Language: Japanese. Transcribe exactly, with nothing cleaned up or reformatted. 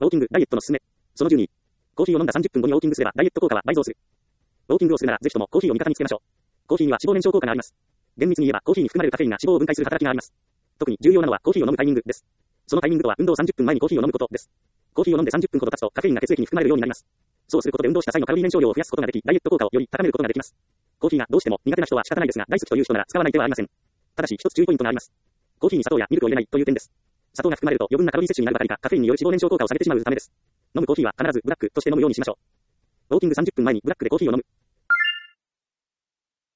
ウォーキング、ダイエットのすすめ。そのじゅうに。コーヒーを飲んださんじゅっぷんごにウォーキングすればダイエット効果は倍増する。ウォーキングをするならぜひともコーヒーを味方につけましょう。コーヒーには脂肪燃焼効果があります。厳密に言えばコーヒーに含まれるカフェインが脂肪を分解する働きがあります。特に重要なのはコーヒーを飲むタイミングです。そのタイミングとは運動さんじゅっぷんまえにコーヒーを飲むことです。コーヒーを飲んでさんじゅっぷんほど経つとカフェインが血液に含まれるようになります。そうすることで運動した際のカロリー燃焼量を増やすことができ、ダイエット効果をより高めることができます。コーヒーがどうしても苦手な人は仕方ないですが、大好きという人なら使わない手はありません。ただし一つ注意ポイントがあります。コーヒーに砂糖やミルクを入れないという点です。砂糖が含まれると余分なカロリー摂取になるばかりか、カフェインによる脂肪燃焼効果を下げてしまうためです。飲むコーヒーは必ずブラックとして飲むようにしましょう。ウォーキングさんじゅっぷんまえにブラックでコーヒーを飲む。